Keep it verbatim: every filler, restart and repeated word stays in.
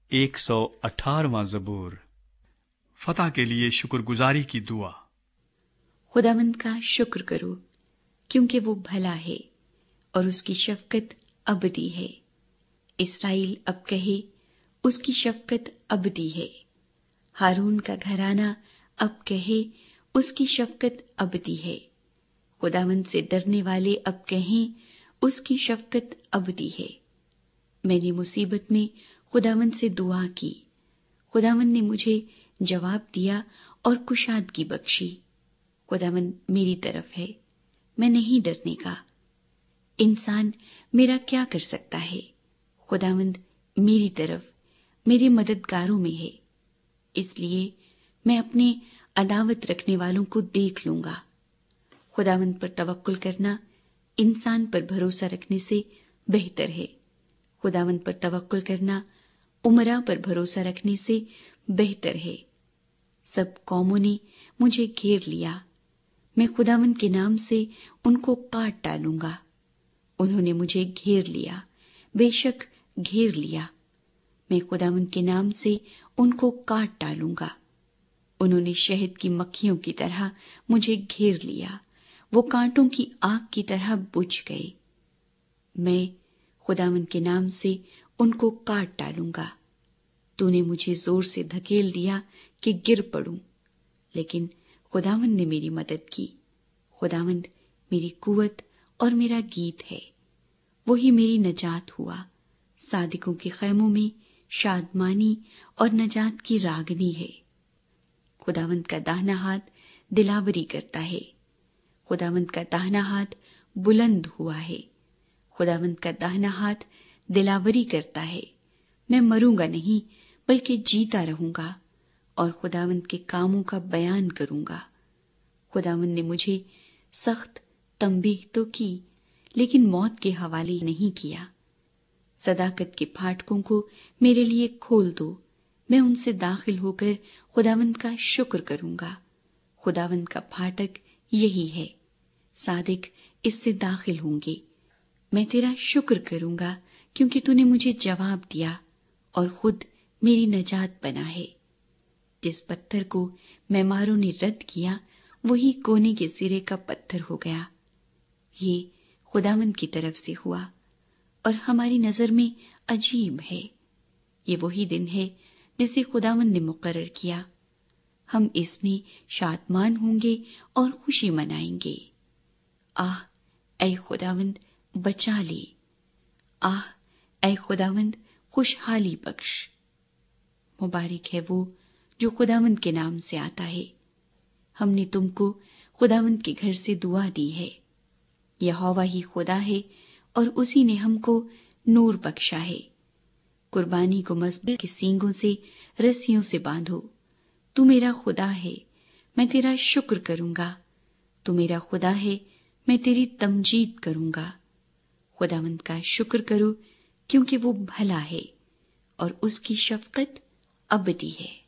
ایک سو اٹھارہواں زبور۔ فتح کے لیے شکر گزاری کی دعا۔ خداوند کا شکر کرو کیونکہ وہ بھلا ہے اور اس کی شفقت ابدی ہے۔ اسرائیل اب کہے اس کی شفقت ابدی ہے۔ ہارون کا گھرانہ اب کہے اس کی شفقت ابدی ہے۔ خداوند سے ڈرنے والے اب کہیں اس کی شفقت ابدی ہے۔ میں نے مصیبت میں خداوند سے دعا کی، خداوند نے مجھے جواب دیا اور کشادگی بخشی۔ خداوند میری طرف ہے، میں نہیں ڈرنے کا۔ انسان میرا کیا کر سکتا ہے؟ خداوند میری طرف میرے مددگاروں میں ہے، اس لیے میں اپنے عداوت رکھنے والوں کو دیکھ لوں گا۔ خداوند پر توکل کرنا انسان پر بھروسہ رکھنے سے بہتر ہے۔ خداوند پر توکل کرنا امراء پر بھروسہ رکھنے سے بہتر ہے۔ سب قوموں نے مجھے گھیر لیا، میں خداوند کے نام سے ان کو کاٹ ڈالوں گا۔ انہوں نے مجھے گھیر لیا، بے شک گھیر لیا، میں خداوند کے نام سے ان کو کاٹ ڈالوں گا۔ انہوں نے شہد کی مکھیوں کی طرح مجھے گھیر لیا، وہ کانٹوں کی آگ کی طرح بجھ گئے۔ میں خداوند کے نام سے ان کو کاٹ ڈالوں گا۔ تو نے مجھے زور سے دھکیل دیا کہ گر پڑوں، لیکن خداوند نے میری مدد کی۔ خداوند میری قوت اور میرا گیت ہے، وہی میری نجات ہوا۔ صادقوں کے خیموں میں شادمانی اور نجات کی راگنی ہے۔ خداوند کا داہنا ہاتھ دلاوری کرتا ہے، خداوند کا داہنا ہاتھ بلند ہوا ہے، خداوند کا داہنا ہاتھ دلاوری کرتا ہے۔ میں مروں گا نہیں بلکہ جیتا رہوں گا اور خداوند کے کاموں کا بیان کروں گا۔ خداوند نے مجھے سخت تنبیہ تو کی، لیکن موت کے حوالے نہیں کیا۔ صداقت کے پھاٹکوں کو میرے لیے کھول دو، میں ان سے داخل ہو کر خداوند کا شکر کروں گا۔ خداوند کا پھاٹک یہی ہے، صادق اس سے داخل ہوں گے۔ میں تیرا شکر کروں گا کیونکہ تو نے مجھے جواب دیا اور خود میری نجات بنا ہے۔ جس پتھر کو معماروں نے رد کیا وہی کونے کے سرے کا پتھر ہو گیا۔ یہ خداوند کی طرف سے ہوا اور ہماری نظر میں عجیب ہے۔ یہ وہی دن ہے جسے خداوند نے مقرر کیا، ہم اس میں شادمان ہوں گے اور خوشی منائیں گے۔ آہ اے خداوند بچا لے، آہ اے خداوند خوشحالی بخش۔ مبارک ہے وہ جو خداوند کے نام سے آتا ہے۔ ہم نے تم کو خداوند کے گھر سے دعا دی ہے۔ یہوہ ہی خدا ہے اور اسی نے ہم کو نور بخشا ہے۔ قربانی کو مذبح کے سینگوں سے رسیوں سے باندھو۔ تو میرا خدا ہے، میں تیرا شکر کروں گا۔ تو میرا خدا ہے، میں تیری تمجید کروں گا۔ خداوند کا شکر کرو کیونکہ وہ بھلا ہے اور اس کی شفقت ابدی ہے۔